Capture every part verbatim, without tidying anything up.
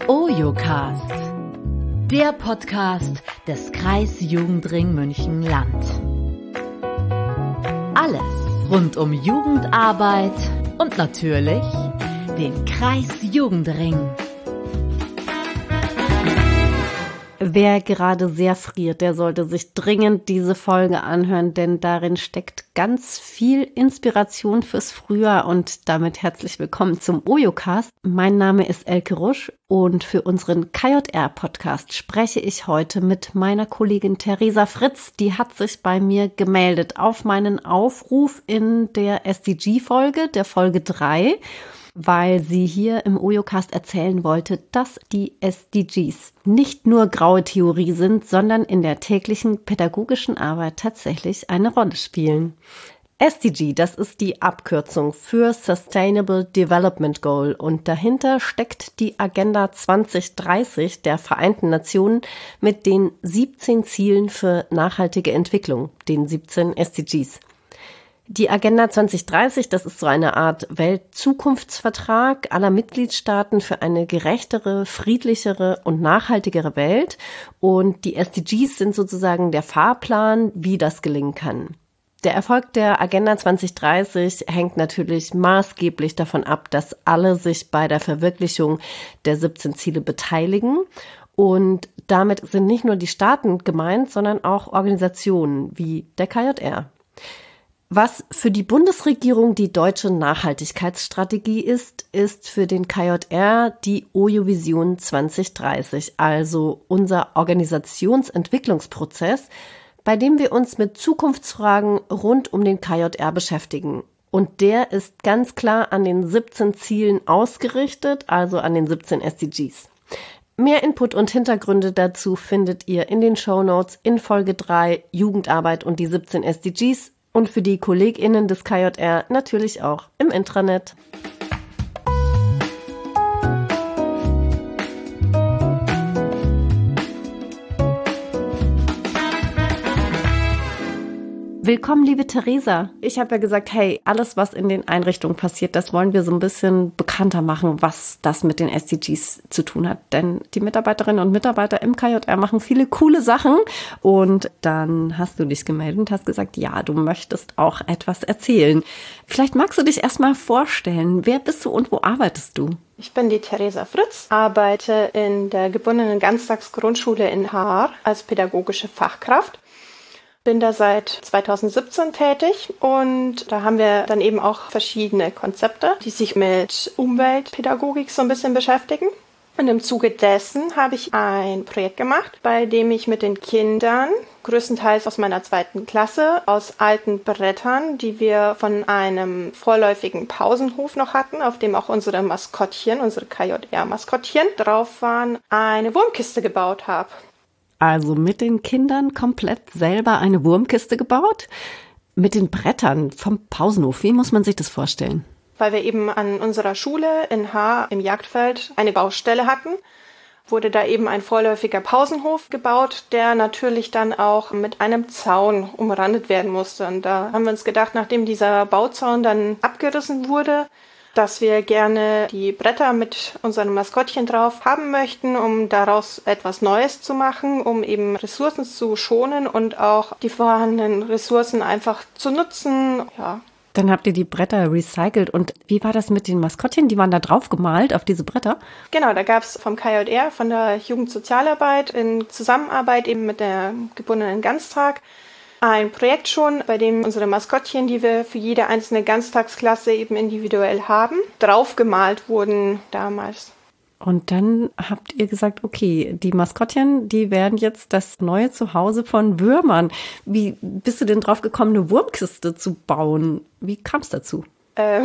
OYOcast, der Podcast des Kreisjugendring München-Land. Alles rund um Jugendarbeit und natürlich den Kreisjugendring. Wer gerade sehr friert, der sollte sich dringend diese Folge anhören, denn darin steckt ganz viel Inspiration fürs Frühjahr und damit herzlich willkommen zum OYOcast. Mein Name ist Elke Rusch und für unseren K J R-Podcast spreche ich heute mit meiner Kollegin Theresa Fritz. Die hat sich bei mir gemeldet auf meinen Aufruf in der S D G-Folge, der Folge drei. Weil sie hier im OYOcast erzählen wollte, dass die S D Gs nicht nur graue Theorie sind, sondern in der täglichen pädagogischen Arbeit tatsächlich eine Rolle spielen. S D G, das ist die Abkürzung für Sustainable Development Goal und dahinter steckt die Agenda zwanzig dreißig der Vereinten Nationen mit den siebzehn Zielen für nachhaltige Entwicklung, den siebzehn S D Gs. Die Agenda zwanzig dreißig, das ist so eine Art Weltzukunftsvertrag aller Mitgliedstaaten für eine gerechtere, friedlichere und nachhaltigere Welt. Und die S D Gs sind sozusagen der Fahrplan, wie das gelingen kann. Der Erfolg der Agenda zwanzig dreißig hängt natürlich maßgeblich davon ab, dass alle sich bei der Verwirklichung der siebzehn Ziele beteiligen. Und damit sind nicht nur die Staaten gemeint, sondern auch Organisationen wie der K J R. Was für die Bundesregierung die deutsche Nachhaltigkeitsstrategie ist, ist für den K J R die OYO-Vision zwanzig dreißig, also unser Organisationsentwicklungsprozess, bei dem wir uns mit Zukunftsfragen rund um den K J R beschäftigen. Und der ist ganz klar an den siebzehn Zielen ausgerichtet, also an den siebzehn S D Gs. Mehr Input und Hintergründe dazu findet ihr in den Shownotes in Folge drei Jugendarbeit und die siebzehn S D Gs. Und für die KollegInnen des K J R natürlich auch im Intranet. Willkommen, liebe Theresa. Ich habe ja gesagt, hey, alles, was in den Einrichtungen passiert, das wollen wir so ein bisschen bekannter machen, was das mit den S D Gs zu tun hat. Denn die Mitarbeiterinnen und Mitarbeiter im K J R machen viele coole Sachen. Und dann hast du dich gemeldet und hast gesagt, ja, du möchtest auch etwas erzählen. Vielleicht magst du dich erstmal vorstellen. Wer bist du und wo arbeitest du? Ich bin die Theresa Fritz, arbeite in der gebundenen Ganztagsgrundschule in Haar als pädagogische Fachkraft. Bin da seit zweitausendsiebzehn tätig und da haben wir dann eben auch verschiedene Konzepte, die sich mit Umweltpädagogik so ein bisschen beschäftigen. Und im Zuge dessen habe ich ein Projekt gemacht, bei dem ich mit den Kindern, größtenteils aus meiner zweiten Klasse, aus alten Brettern, die wir von einem vorläufigen Pausenhof noch hatten, auf dem auch unsere Maskottchen, unsere K J R-Maskottchen drauf waren, eine Wurmkiste gebaut habe. Also mit den Kindern komplett selber eine Wurmkiste gebaut? Mit den Brettern vom Pausenhof, wie muss man sich das vorstellen? Weil wir eben an unserer Schule in Haar im Jagdfeld eine Baustelle hatten, wurde da eben ein vorläufiger Pausenhof gebaut, der natürlich dann auch mit einem Zaun umrandet werden musste. Und da haben wir uns gedacht, nachdem dieser Bauzaun dann abgerissen wurde, dass wir gerne die Bretter mit unseren Maskottchen drauf haben möchten, um daraus etwas Neues zu machen, um eben Ressourcen zu schonen und auch die vorhandenen Ressourcen einfach zu nutzen. Ja. Dann habt ihr die Bretter recycelt. Und wie war das mit den Maskottchen? Die waren da drauf gemalt auf diese Bretter? Genau, da gab es vom K J R, von der Jugendsozialarbeit in Zusammenarbeit eben mit der gebundenen Ganztag ein Projekt schon, bei dem unsere Maskottchen, die wir für jede einzelne Ganztagsklasse eben individuell haben, draufgemalt wurden damals. Und dann habt ihr gesagt, okay, die Maskottchen, die werden jetzt das neue Zuhause von Würmern. Wie bist du denn drauf gekommen, eine Wurmkiste zu bauen? Wie kam es dazu? Ähm,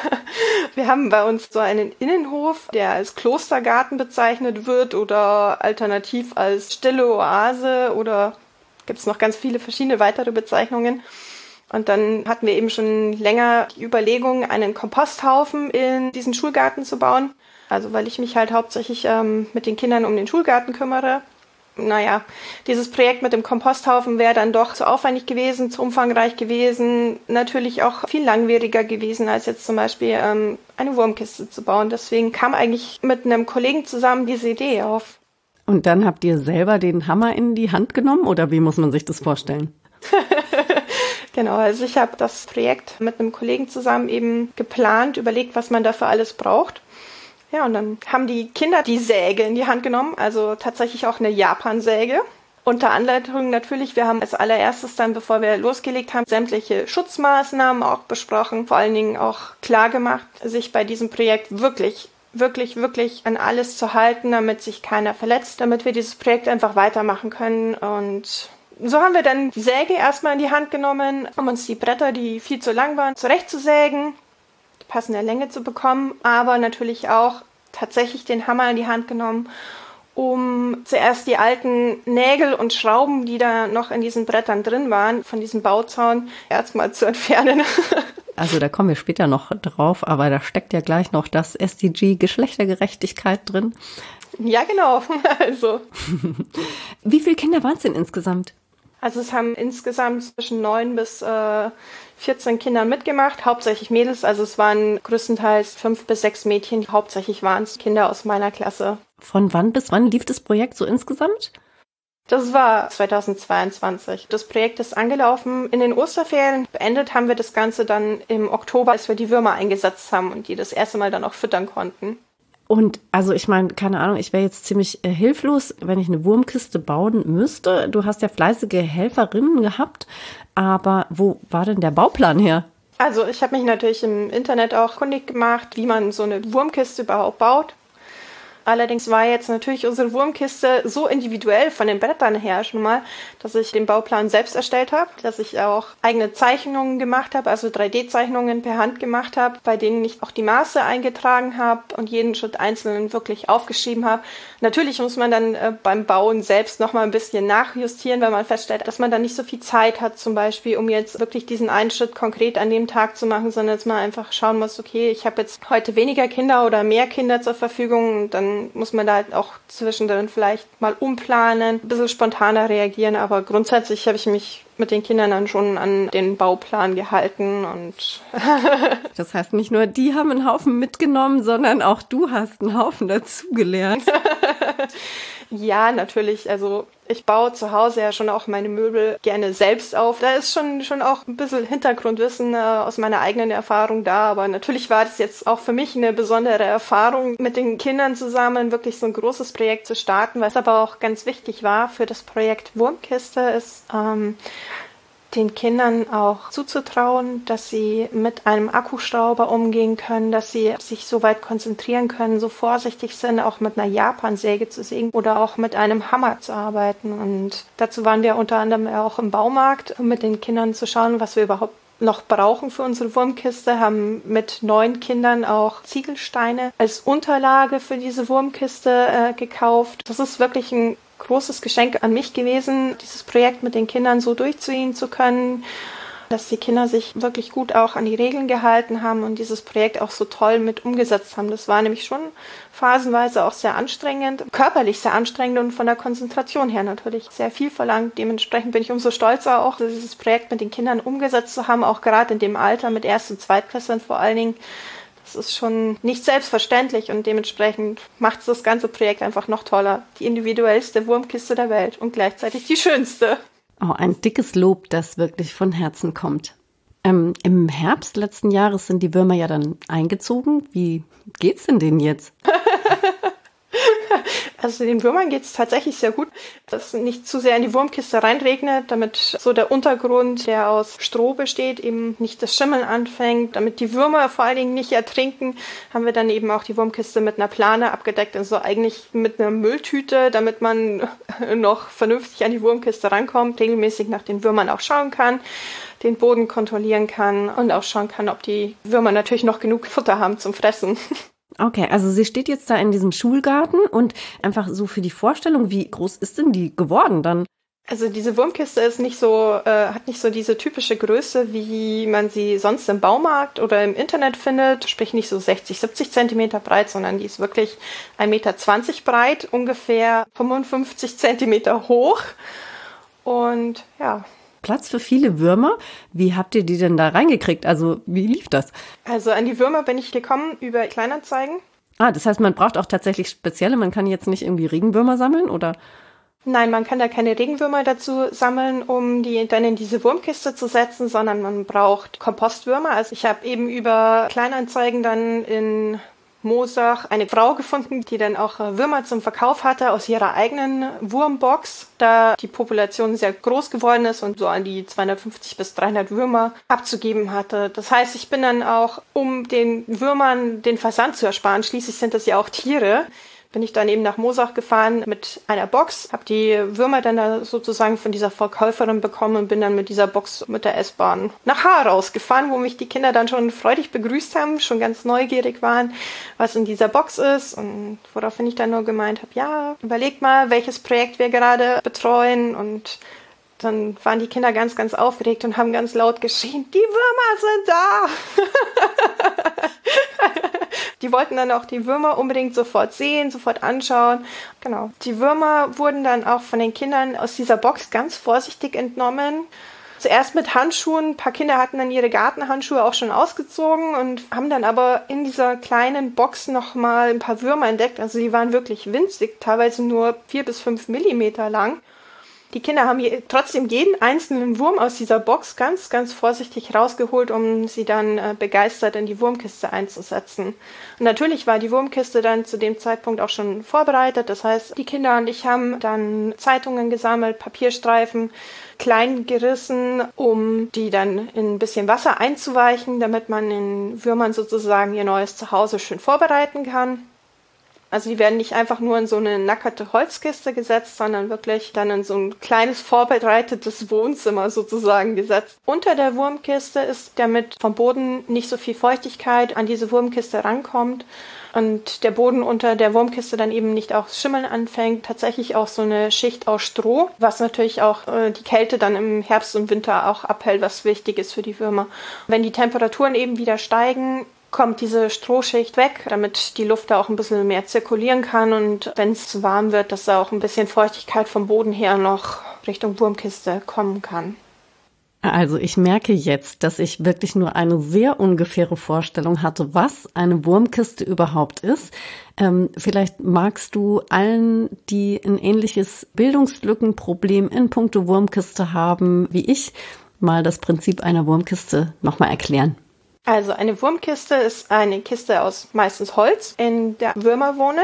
wir haben bei uns so einen Innenhof, der als Klostergarten bezeichnet wird oder alternativ als stille Oase oder gibt es noch ganz viele verschiedene weitere Bezeichnungen. Und dann hatten wir eben schon länger die Überlegung, einen Komposthaufen in diesen Schulgarten zu bauen. Also weil ich mich halt hauptsächlich ähm, mit den Kindern um den Schulgarten kümmere. naja, dieses Projekt mit dem Komposthaufen wäre dann doch zu aufwendig gewesen, zu umfangreich gewesen, natürlich auch viel langwieriger gewesen, als jetzt zum Beispiel ähm, eine Wurmkiste zu bauen. Deswegen kam eigentlich mit einem Kollegen zusammen diese Idee auf. Und dann habt ihr selber den Hammer in die Hand genommen oder wie muss man sich das vorstellen? Genau, also ich habe das Projekt mit einem Kollegen zusammen eben geplant, überlegt, was man dafür alles braucht. Ja, und dann haben die Kinder die Säge in die Hand genommen, also tatsächlich auch eine Japansäge. Unter Anleitung natürlich, wir haben als allererstes dann, bevor wir losgelegt haben, sämtliche Schutzmaßnahmen auch besprochen, vor allen Dingen auch klar gemacht, sich bei diesem Projekt wirklich wirklich, wirklich an alles zu halten, damit sich keiner verletzt, damit wir dieses Projekt einfach weitermachen können. Und so haben wir dann die Säge erstmal in die Hand genommen, um uns die Bretter, die viel zu lang waren, zurechtzusägen, die passende Länge zu bekommen, aber natürlich auch tatsächlich den Hammer in die Hand genommen, um zuerst die alten Nägel und Schrauben, die da noch in diesen Brettern drin waren, von diesem Bauzaun erstmal zu entfernen. Also da kommen wir später noch drauf, aber da steckt ja gleich noch das S D G Geschlechtergerechtigkeit drin. Ja, genau. Also. Wie viele Kinder waren es denn insgesamt? Also es haben insgesamt zwischen neun bis äh, vierzehn Kinder mitgemacht, hauptsächlich Mädels. Also es waren größtenteils fünf bis sechs Mädchen. Hauptsächlich waren es Kinder aus meiner Klasse. Von wann bis wann lief das Projekt so insgesamt? Das war zweitausendzweiundzwanzig. Das Projekt ist angelaufen in den Osterferien. Beendet haben wir das Ganze dann im Oktober, als wir die Würmer eingesetzt haben und die das erste Mal dann auch füttern konnten. Und also ich meine, keine Ahnung, ich wäre jetzt ziemlich äh, hilflos, wenn ich eine Wurmkiste bauen müsste. Du hast ja fleißige Helferinnen gehabt, aber wo war denn der Bauplan her? Also ich habe mich natürlich im Internet auch kundig gemacht, wie man so eine Wurmkiste überhaupt baut. Allerdings war jetzt natürlich unsere Wurmkiste so individuell von den Brettern her schon mal, dass ich den Bauplan selbst erstellt habe, dass ich auch eigene Zeichnungen gemacht habe, also drei D Zeichnungen per Hand gemacht habe, bei denen ich auch die Maße eingetragen habe und jeden Schritt einzeln wirklich aufgeschrieben habe. Natürlich muss man dann äh, beim Bauen selbst nochmal ein bisschen nachjustieren, weil man feststellt, dass man dann nicht so viel Zeit hat zum Beispiel, um jetzt wirklich diesen einen Schritt konkret an dem Tag zu machen, sondern dass man einfach schauen muss, okay, ich habe jetzt heute weniger Kinder oder mehr Kinder zur Verfügung und dann muss man da halt auch zwischendrin vielleicht mal umplanen, ein bisschen spontaner reagieren, aber grundsätzlich habe ich mich mit den Kindern dann schon an den Bauplan gehalten und das heißt, nicht nur die haben einen Haufen mitgenommen, sondern auch du hast einen Haufen dazugelernt. Ja, natürlich. Also ich baue zu Hause ja schon auch meine Möbel gerne selbst auf. Da ist schon schon auch ein bisschen Hintergrundwissen äh, aus meiner eigenen Erfahrung da. Aber natürlich war das jetzt auch für mich eine besondere Erfahrung, mit den Kindern zusammen wirklich so ein großes Projekt zu starten. Was aber auch ganz wichtig war für das Projekt Wurmkiste ist, ähm, den Kindern auch zuzutrauen, dass sie mit einem Akkuschrauber umgehen können, dass sie sich so weit konzentrieren können, so vorsichtig sind, auch mit einer Japansäge zu sägen oder auch mit einem Hammer zu arbeiten. Und dazu waren wir unter anderem auch im Baumarkt, um mit den Kindern zu schauen, was wir überhaupt noch brauchen für unsere Wurmkiste, haben mit neun Kindern auch Ziegelsteine als Unterlage für diese Wurmkiste äh, gekauft. Das ist wirklich ein großes Geschenk an mich gewesen, dieses Projekt mit den Kindern so durchziehen zu können, dass die Kinder sich wirklich gut auch an die Regeln gehalten haben und dieses Projekt auch so toll mit umgesetzt haben. Das war nämlich schon phasenweise auch sehr anstrengend, körperlich sehr anstrengend und von der Konzentration her natürlich sehr viel verlangt. Dementsprechend bin ich umso stolzer auch, dieses Projekt mit den Kindern umgesetzt zu haben, auch gerade in dem Alter mit Erst- und Zweitklässlern vor allen Dingen. Das ist schon nicht selbstverständlich und dementsprechend macht das ganze Projekt einfach noch toller. Die individuellste Wurmkiste der Welt und gleichzeitig die schönste. Oh, ein dickes Lob, das wirklich von Herzen kommt. Ähm, im Herbst letzten Jahres sind die Würmer ja dann eingezogen. Wie geht's denn denen jetzt? Also den Würmern geht es tatsächlich sehr gut, dass nicht zu sehr in die Wurmkiste reinregnet, damit so der Untergrund, der aus Stroh besteht, eben nicht das Schimmeln anfängt. Damit die Würmer vor allen Dingen nicht ertrinken, haben wir dann eben auch die Wurmkiste mit einer Plane abgedeckt, also eigentlich mit einer Mülltüte, damit man noch vernünftig an die Wurmkiste rankommt, regelmäßig nach den Würmern auch schauen kann, den Boden kontrollieren kann und auch schauen kann, ob die Würmer natürlich noch genug Futter haben zum Fressen. Okay, also sie steht jetzt da in diesem Schulgarten und einfach so für die Vorstellung, wie groß ist denn die geworden dann? Also diese Wurmkiste ist nicht so, äh, hat nicht so diese typische Größe, wie man sie sonst im Baumarkt oder im Internet findet, sprich nicht so sechzig, siebzig Zentimeter breit, sondern die ist wirklich ein Meter zwanzig breit, ungefähr fünfundfünfzig Zentimeter hoch und ja. Platz für viele Würmer. Wie habt ihr die denn da reingekriegt? Also wie lief das? Also an die Würmer bin ich gekommen über Kleinanzeigen. Ah, das heißt, man braucht auch tatsächlich spezielle, man kann jetzt nicht irgendwie Regenwürmer sammeln, oder? Nein, man kann da keine Regenwürmer dazu sammeln, um die dann in diese Wurmkiste zu setzen, sondern man braucht Kompostwürmer. Also ich habe eben über Kleinanzeigen dann in Moosach eine Frau gefunden, die dann auch Würmer zum Verkauf hatte aus ihrer eigenen Wurmbox, da die Population sehr groß geworden ist und so an die zweihundertfünfzig bis dreihundert Würmer abzugeben hatte. Das heißt, ich bin dann auch, um den Würmern den Versand zu ersparen, schließlich sind das ja auch Tiere, bin ich dann eben nach Moosach gefahren mit einer Box, habe die Würmer dann da sozusagen von dieser Verkäuferin bekommen und bin dann mit dieser Box mit der S-Bahn nach Haar rausgefahren, wo mich die Kinder dann schon freudig begrüßt haben, schon ganz neugierig waren, was in dieser Box ist und woraufhin ich dann nur gemeint habe, ja, überlegt mal, welches Projekt wir gerade betreuen und dann waren die Kinder ganz, ganz aufgeregt und haben ganz laut geschrien, die Würmer sind da! Die wollten dann auch die Würmer unbedingt sofort sehen, sofort anschauen. Genau. Die Würmer wurden dann auch von den Kindern aus dieser Box ganz vorsichtig entnommen. Zuerst mit Handschuhen. Ein paar Kinder hatten dann ihre Gartenhandschuhe auch schon ausgezogen und haben dann aber in dieser kleinen Box nochmal ein paar Würmer entdeckt. Also die waren wirklich winzig, teilweise nur vier bis fünf Millimeter lang. Die Kinder haben je, trotzdem jeden einzelnen Wurm aus dieser Box ganz, ganz vorsichtig rausgeholt, um sie dann äh, begeistert in die Wurmkiste einzusetzen. Und natürlich war die Wurmkiste dann zu dem Zeitpunkt auch schon vorbereitet. Das heißt, die Kinder und ich haben dann Zeitungen gesammelt, Papierstreifen, klein gerissen, um die dann in ein bisschen Wasser einzuweichen, damit man den Würmern sozusagen ihr neues Zuhause schön vorbereiten kann. Also die werden nicht einfach nur in so eine nackerte Holzkiste gesetzt, sondern wirklich dann in so ein kleines vorbereitetes Wohnzimmer sozusagen gesetzt. Unter der Wurmkiste ist, damit vom Boden nicht so viel Feuchtigkeit an diese Wurmkiste rankommt und der Boden unter der Wurmkiste dann eben nicht auch schimmeln anfängt, tatsächlich auch so eine Schicht aus Stroh, was natürlich auch äh, die Kälte dann im Herbst und Winter auch abhält, was wichtig ist für die Würmer. Wenn die Temperaturen eben wieder steigen, kommt diese Strohschicht weg, damit die Luft da auch ein bisschen mehr zirkulieren kann und wenn es zu warm wird, dass da auch ein bisschen Feuchtigkeit vom Boden her noch Richtung Wurmkiste kommen kann. Also ich merke jetzt, dass ich wirklich nur eine sehr ungefähre Vorstellung hatte, was eine Wurmkiste überhaupt ist. Ähm, vielleicht magst du allen, die ein ähnliches Bildungslückenproblem in puncto Wurmkiste haben wie ich, mal das Prinzip einer Wurmkiste nochmal erklären. Also eine Wurmkiste ist eine Kiste aus meistens Holz, in der Würmer wohnen,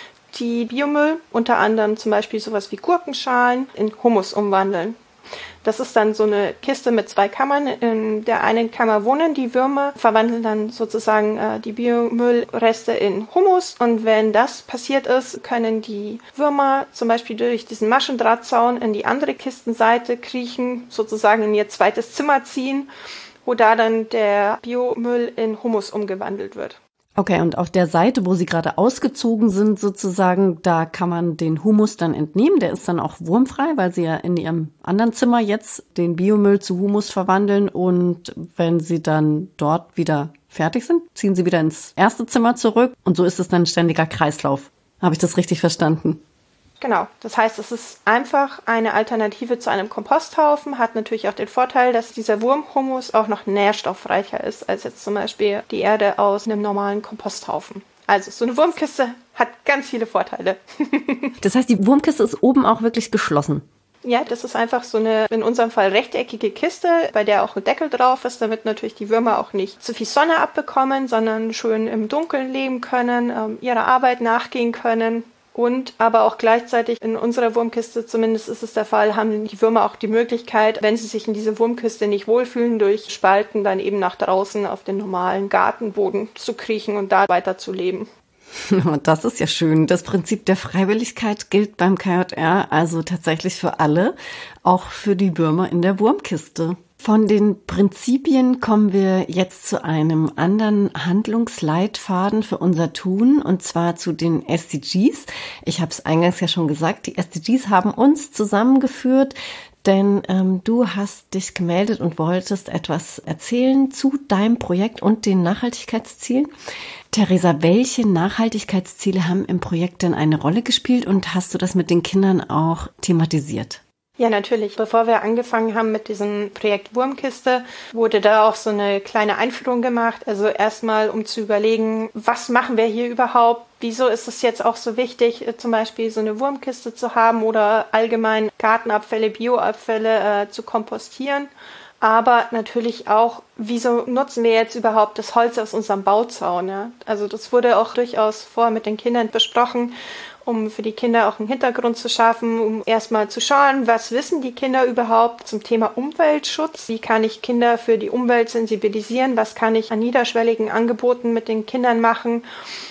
die Biomüll, unter anderem zum Beispiel sowas wie Gurkenschalen, in Humus umwandeln. Das ist dann so eine Kiste mit zwei Kammern. In der einen Kammer wohnen die Würmer, verwandeln dann sozusagen äh, die Biomüllreste in Humus. Und wenn das passiert ist, können die Würmer zum Beispiel durch diesen Maschendrahtzaun in die andere Kistenseite kriechen, sozusagen in ihr zweites Zimmer ziehen, wo da dann der Biomüll in Humus umgewandelt wird. Okay, und auf der Seite, wo Sie gerade ausgezogen sind sozusagen, da kann man den Humus dann entnehmen. Der ist dann auch wurmfrei, weil Sie ja in Ihrem anderen Zimmer jetzt den Biomüll zu Humus verwandeln. Und wenn Sie dann dort wieder fertig sind, ziehen Sie wieder ins erste Zimmer zurück. Und so ist es dann ein ständiger Kreislauf. Habe ich das richtig verstanden? Genau, das heißt, es ist einfach eine Alternative zu einem Komposthaufen, hat natürlich auch den Vorteil, dass dieser Wurmhumus auch noch nährstoffreicher ist als jetzt zum Beispiel die Erde aus einem normalen Komposthaufen. Also so eine Wurmkiste hat ganz viele Vorteile. Das heißt, die Wurmkiste ist oben auch wirklich geschlossen? Ja, das ist einfach so eine, in unserem Fall rechteckige Kiste, bei der auch ein Deckel drauf ist, damit natürlich die Würmer auch nicht zu viel Sonne abbekommen, sondern schön im Dunkeln leben können, ähm, ihrer Arbeit nachgehen können. Und aber auch gleichzeitig in unserer Wurmkiste, zumindest ist es der Fall, haben die Würmer auch die Möglichkeit, wenn sie sich in dieser Wurmkiste nicht wohlfühlen, durch Spalten dann eben nach draußen auf den normalen Gartenboden zu kriechen und da weiter zu leben. Das ist ja schön. Das Prinzip der Freiwilligkeit gilt beim K J R also tatsächlich für alle, auch für die Würmer in der Wurmkiste. Von den Prinzipien kommen wir jetzt zu einem anderen Handlungsleitfaden für unser Tun, und zwar zu den S D Gs. Ich habe es eingangs ja schon gesagt, die S D Gs haben uns zusammengeführt, denn ähm, du hast dich gemeldet und wolltest etwas erzählen zu deinem Projekt und den Nachhaltigkeitszielen. Theresa, welche Nachhaltigkeitsziele haben im Projekt denn eine Rolle gespielt und hast du das mit den Kindern auch thematisiert? Ja, natürlich. Bevor wir angefangen haben mit diesem Projekt Wurmkiste, wurde da auch so eine kleine Einführung gemacht. Also erstmal, um zu überlegen, was machen wir hier überhaupt? Wieso ist es jetzt auch so wichtig, zum Beispiel so eine Wurmkiste zu haben oder allgemein Gartenabfälle, Bioabfälle äh, zu kompostieren? Aber natürlich auch, wieso nutzen wir jetzt überhaupt das Holz aus unserem Bauzaun? Ja? Also das wurde auch durchaus vorher mit den Kindern besprochen, um für die Kinder auch einen Hintergrund zu schaffen, um erstmal zu schauen, was wissen die Kinder überhaupt zum Thema Umweltschutz? Wie kann ich Kinder für die Umwelt sensibilisieren? Was kann ich an niederschwelligen Angeboten mit den Kindern machen,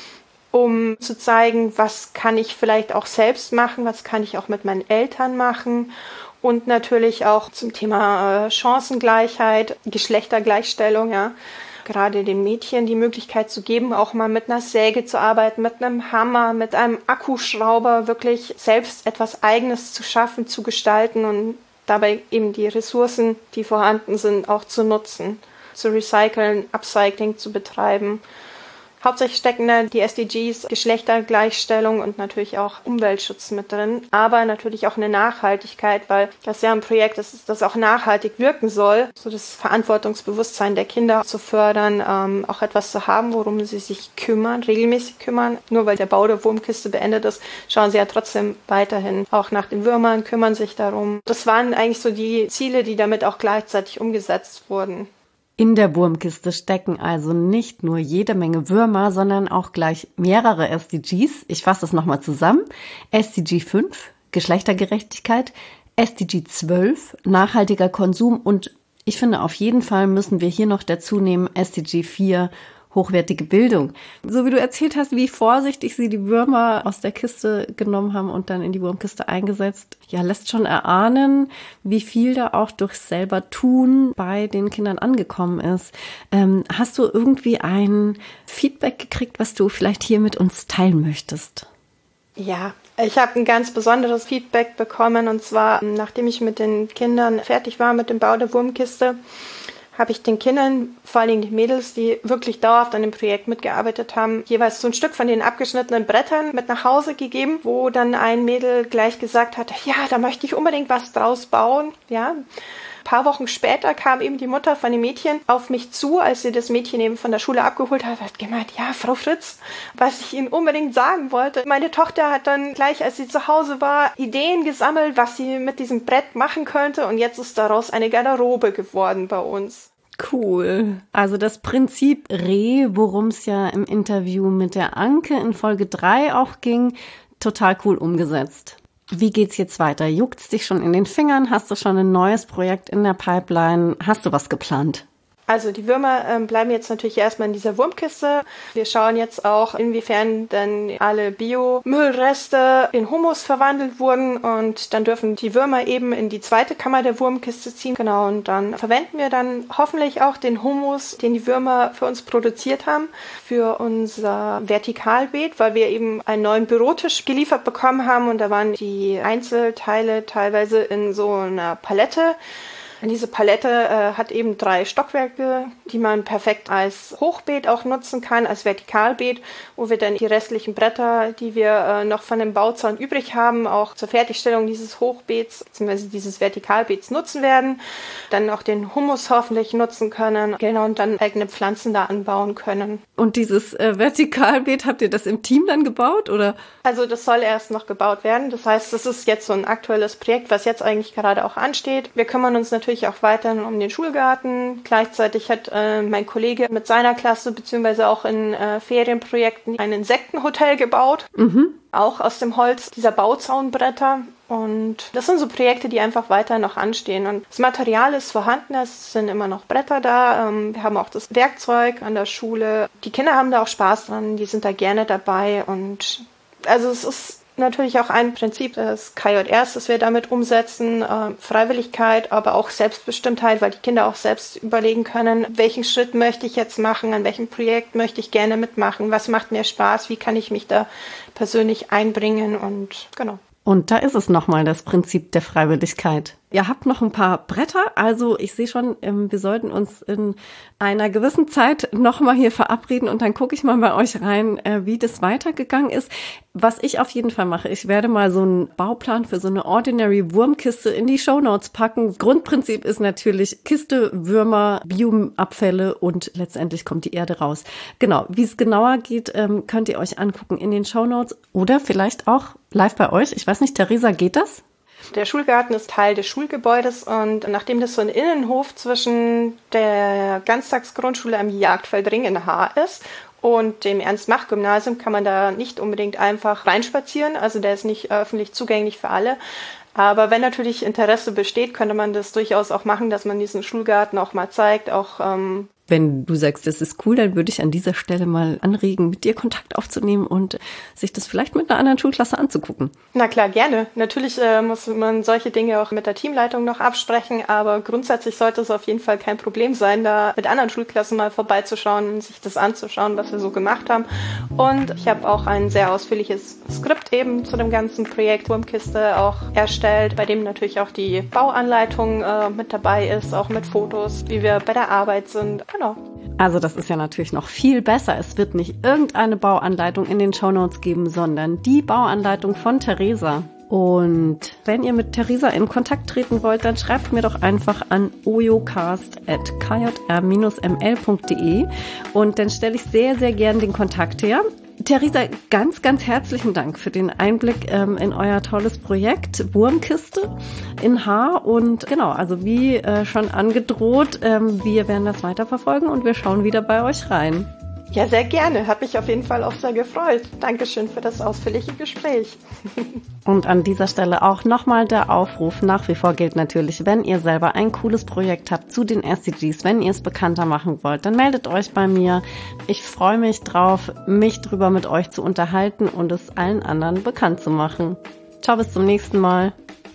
um zu zeigen, was kann ich vielleicht auch selbst machen? Was kann ich auch mit meinen Eltern machen? Und natürlich auch zum Thema äh, Chancengleichheit, Geschlechtergleichstellung, ja. Gerade den Mädchen die Möglichkeit zu geben, auch mal mit einer Säge zu arbeiten, mit einem Hammer, mit einem Akkuschrauber, wirklich selbst etwas Eigenes zu schaffen, zu gestalten und dabei eben die Ressourcen, die vorhanden sind, auch zu nutzen, zu recyceln, Upcycling zu betreiben. Hauptsächlich stecken da die S D Gs, Geschlechtergleichstellung und natürlich auch Umweltschutz mit drin, aber natürlich auch eine Nachhaltigkeit, weil das ja ein Projekt ist, das auch nachhaltig wirken soll, so das Verantwortungsbewusstsein der Kinder zu fördern, ähm, auch etwas zu haben, worum sie sich kümmern, regelmäßig kümmern. Nur weil der Bau der Wurmkiste beendet ist, schauen sie ja trotzdem weiterhin auch nach den Würmern, kümmern sich darum. Das waren eigentlich so die Ziele, die damit auch gleichzeitig umgesetzt wurden. In der Wurmkiste stecken also nicht nur jede Menge Würmer, sondern auch gleich mehrere S D Gs. Ich fasse das nochmal zusammen. S D G fünf, Geschlechtergerechtigkeit, S D G zwölf, nachhaltiger Konsum und ich finde, auf jeden Fall müssen wir hier noch dazu nehmen S D G vier, hochwertige Bildung. So wie du erzählt hast, wie vorsichtig sie die Würmer aus der Kiste genommen haben und dann in die Wurmkiste eingesetzt, ja, lässt schon erahnen, wie viel da auch durch selber Tun bei den Kindern angekommen ist. Ähm, hast du irgendwie ein Feedback gekriegt, was du vielleicht hier mit uns teilen möchtest? Ja, ich habe ein ganz besonderes Feedback bekommen, und zwar, nachdem ich mit den Kindern fertig war mit dem Bau der Wurmkiste, habe ich den Kindern, vor allen Dingen die Mädels, die wirklich dauerhaft an dem Projekt mitgearbeitet haben, jeweils so ein Stück von den abgeschnittenen Brettern mit nach Hause gegeben, wo dann ein Mädel gleich gesagt hat, ja, da möchte ich unbedingt was draus bauen, ja. Ein paar Wochen später kam eben die Mutter von dem Mädchen auf mich zu, als sie das Mädchen eben von der Schule abgeholt hat, hat gemeint, ja, Frau Fritz, was ich Ihnen unbedingt sagen wollte. Meine Tochter hat dann gleich, als sie zu Hause war, Ideen gesammelt, was sie mit diesem Brett machen könnte, und jetzt ist daraus eine Garderobe geworden bei uns. Cool. Also das Prinzip Reh, worum es ja im Interview mit der Anke in Folge drei auch ging, total cool umgesetzt. Wie geht's jetzt weiter? Juckt's dich schon in den Fingern? Hast du schon ein neues Projekt in der Pipeline? Hast du was geplant? Also die Würmer ähm, bleiben jetzt natürlich erstmal in dieser Wurmkiste. Wir schauen jetzt auch, inwiefern dann alle Biomüllreste in Humus verwandelt wurden, und dann dürfen die Würmer eben in die zweite Kammer der Wurmkiste ziehen. Genau, und dann verwenden wir dann hoffentlich auch den Humus, den die Würmer für uns produziert haben, für unser Vertikalbeet, weil wir eben einen neuen Bürotisch geliefert bekommen haben, und da waren die Einzelteile teilweise in so einer Palette. Diese Palette äh, hat eben drei Stockwerke, die man perfekt als Hochbeet auch nutzen kann, als Vertikalbeet, wo wir dann die restlichen Bretter, die wir äh, noch von dem Bauzaun übrig haben, auch zur Fertigstellung dieses Hochbeets bzw. dieses Vertikalbeets nutzen werden. Dann auch den Humus hoffentlich nutzen können, genau, und dann eigene Pflanzen da anbauen können. Und dieses äh, Vertikalbeet, habt ihr das im Team dann gebaut, oder? Also das soll erst noch gebaut werden. Das heißt, das ist jetzt so ein aktuelles Projekt, was jetzt eigentlich gerade auch ansteht. Wir kümmern uns natürlich auch weiterhin um den Schulgarten. Gleichzeitig hat äh, mein Kollege mit seiner Klasse beziehungsweise auch in äh, Ferienprojekten ein Insektenhotel gebaut. Mhm. Auch aus dem Holz dieser Bauzaunbretter. Und das sind so Projekte, die einfach weiter noch anstehen. Und das Material ist vorhanden, es sind immer noch Bretter da. Ähm, wir haben auch das Werkzeug an der Schule. Die Kinder haben da auch Spaß dran, die sind da gerne dabei. Und also es ist natürlich auch ein Prinzip des K J Rs, das wir damit umsetzen, äh, Freiwilligkeit, aber auch Selbstbestimmtheit, weil die Kinder auch selbst überlegen können, welchen Schritt möchte ich jetzt machen, an welchem Projekt möchte ich gerne mitmachen, was macht mir Spaß, wie kann ich mich da persönlich einbringen und genau. Und da ist es nochmal das Prinzip der Freiwilligkeit. Ihr habt noch ein paar Bretter, also ich sehe schon, wir sollten uns in einer gewissen Zeit nochmal hier verabreden und dann gucke ich mal bei euch rein, wie das weitergegangen ist. Was ich auf jeden Fall mache, ich werde mal so einen Bauplan für so eine Ordinary Wurmkiste in die Shownotes packen. Grundprinzip ist natürlich Kiste, Würmer, Biomabfälle und letztendlich kommt die Erde raus. Genau, wie es genauer geht, könnt ihr euch angucken in den Shownotes oder vielleicht auch live bei euch. Ich weiß nicht, Theresa, geht das? Der Schulgarten ist Teil des Schulgebäudes und nachdem das so ein Innenhof zwischen der Ganztagsgrundschule am Jagdfeldring in Haar ist und dem Ernst-Mach-Gymnasium, kann man da nicht unbedingt einfach reinspazieren. Also der ist nicht öffentlich zugänglich für alle. Aber wenn natürlich Interesse besteht, könnte man das durchaus auch machen, dass man diesen Schulgarten auch mal zeigt, auch ähm, Wenn du sagst, das ist cool, dann würde ich an dieser Stelle mal anregen, mit dir Kontakt aufzunehmen und sich das vielleicht mit einer anderen Schulklasse anzugucken. Na klar, gerne. Natürlich äh, muss man solche Dinge auch mit der Teamleitung noch absprechen, aber grundsätzlich sollte es auf jeden Fall kein Problem sein, da mit anderen Schulklassen mal vorbeizuschauen und sich das anzuschauen, was wir so gemacht haben. Und ich habe auch ein sehr ausführliches Skript eben zu dem ganzen Projekt Wurmkiste auch erstellt, bei dem natürlich auch die Bauanleitung äh, mit dabei ist, auch mit Fotos, wie wir bei der Arbeit sind. Genau. Also das ist ja natürlich noch viel besser. Es wird nicht irgendeine Bauanleitung in den Shownotes geben, sondern die Bauanleitung von Theresa. Und wenn ihr mit Theresa in Kontakt treten wollt, dann schreibt mir doch einfach an ojocast at k j r dash m l punkt d e und dann stelle ich sehr, sehr gern den Kontakt her. Theresa, ganz, ganz herzlichen Dank für den Einblick ähm, in euer tolles Projekt Wurmkiste in Haar. Und genau, also wie äh, schon angedroht, ähm, wir werden das weiterverfolgen und wir schauen wieder bei euch rein. Ja, sehr gerne. Hat mich auf jeden Fall auch sehr gefreut. Dankeschön für das ausführliche Gespräch. Und an dieser Stelle auch nochmal der Aufruf. Nach wie vor gilt natürlich, wenn ihr selber ein cooles Projekt habt zu den S D Gs, wenn ihr es bekannter machen wollt, dann meldet euch bei mir. Ich freue mich drauf, mich drüber mit euch zu unterhalten und es allen anderen bekannt zu machen. Ciao, bis zum nächsten Mal.